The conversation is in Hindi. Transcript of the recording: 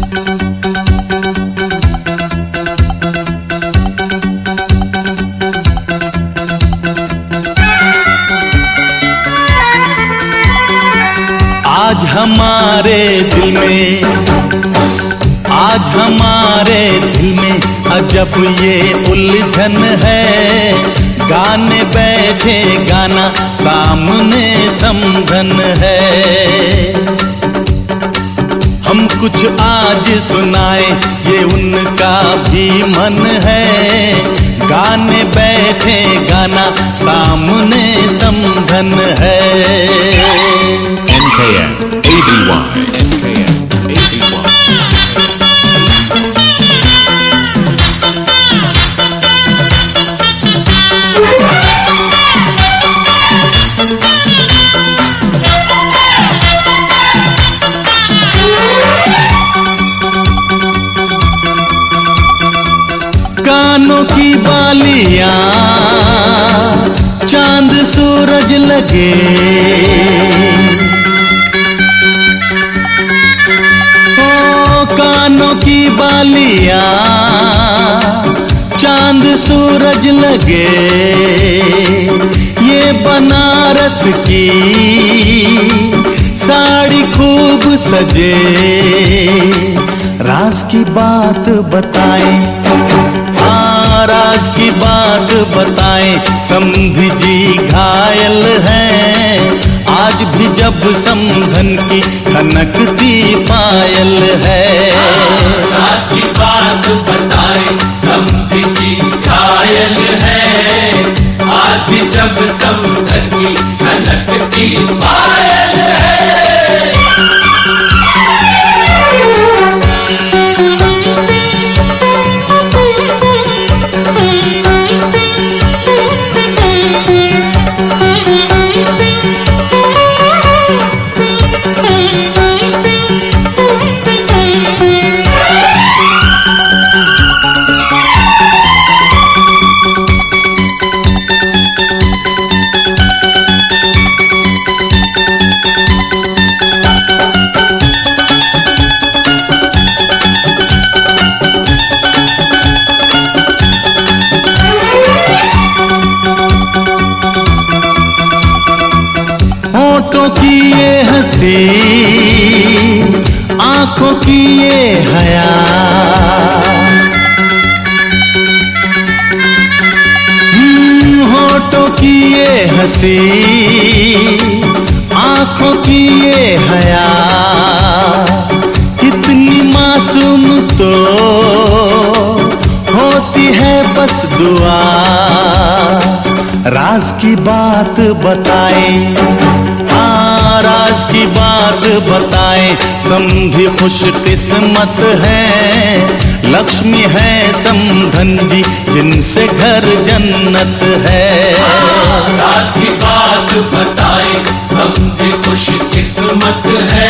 आज हमारे दिल में अजब ये उलझन है। गाने बैठे गाना सामने समझन है। हम कुछ आज सुनाए ये उनका भी मन है। गाने बैठे गाना सामने समझन है। NKM ABY कानों की बालियां चांद सूरज लगे। ओ कानों की बालियां चांद सूरज लगे। ये बनारस की साड़ी खूब सजे। राज की बात बताएं, राज की बात बताएं। समधी जी घायल हैं आज भी जब समधन की खनकती पायल है। राज की बात बताएं, समधी जी घायल हैं आज भी जब समधन की खनकती पायल है। होठों की ये हंसी, आंखों की ये हया। होठों की ये हंसी, आंखों की ये हया। इतनी मासूम तो होती है बस दुआ। राज की बात बताएं, राज की बात बताएं। समधी खुश किस्मत है। लक्ष्मी है समधन जी जिनसे घर जन्नत है। राज की बात बताएं, समधी खुश किस्मत है।